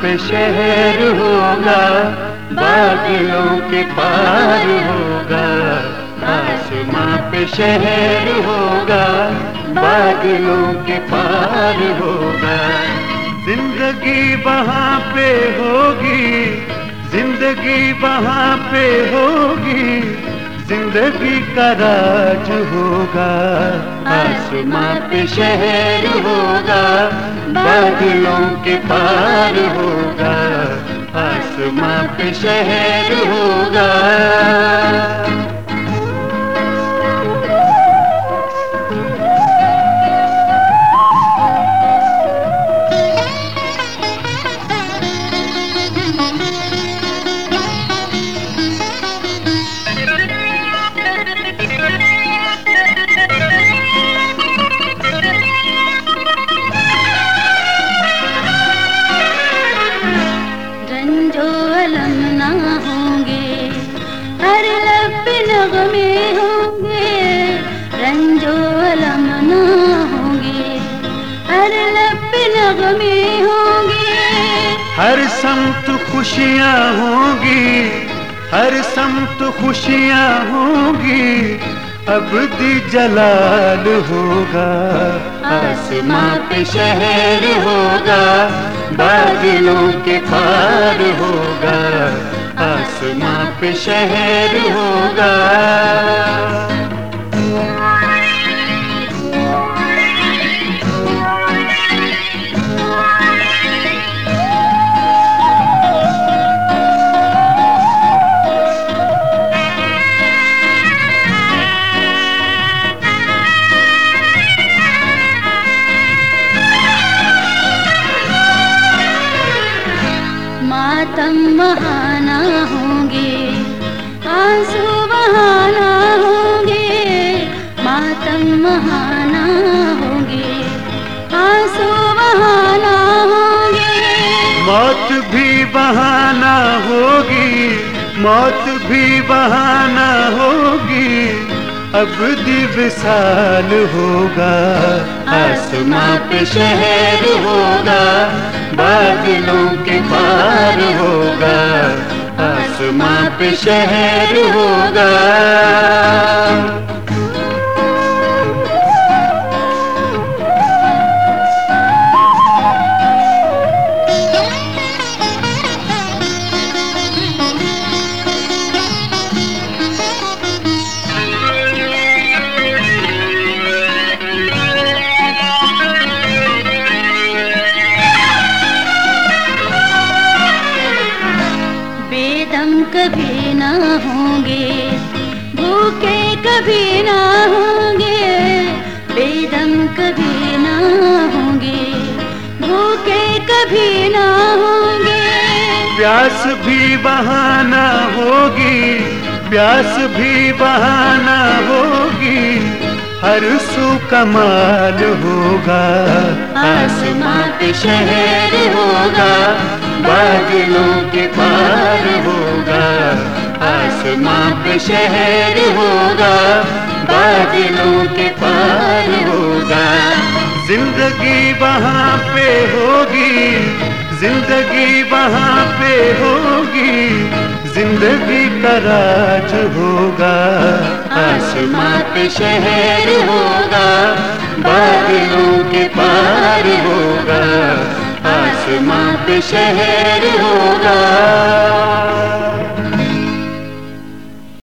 पे शहर होगा, बादलों के पार होगा। आसमां पे शहर होगा, बादलों के पार होगा। जिंदगी वहाँ पे होगी, जिंदगी वहाँ पे होगी, जिंदगी का राज होगा। आसमां पे शहर होगा, बादलों के पार होगा। आसमां पे शहर होगा। हर लब पे नगमे होंगे, रंजो अलम ना होंगे। हर लब पे नगमे होंगे, हर समत खुशियाँ होंगी, हर समत खुशियाँ होंगी। अब्दी जलाल होगा। आसमां पे शहर होगा, बादलों के पार होगा। आसमां पे शहर होगा। मातम बहाना होंगे, आंसू बहाना होंगे। मातम बहाना होंगे, आंसू बहाना होंगे। मौत भी बहाना होगी, मौत भी बहाना होगी। अब्दी विसाल होगा। आसमां पे शहर होगा, बादलों के पार होगा। आसमां पे शहर होगा। बेदम कभी ना होंगे, भूखे कभी ना होंगे। बेदम कभी ना होंगे, भूखे कभी ना होंगे। प्यास भी बहाना होगी, प्यास भी बहाना होगी। हर सू कमाल होगा। आसमां पे शहर होगा, बादलों के पार होगा। आसमां पे शहर होगा, बादलों के पार होगा। जिंदगी वहाँ पे होगी, जिंदगी वहाँ पे होगी। जिंदगी का राज होगा। आसमां पे शहर होगा, बादलों के पार होगा। आसमां पे शहर होगा।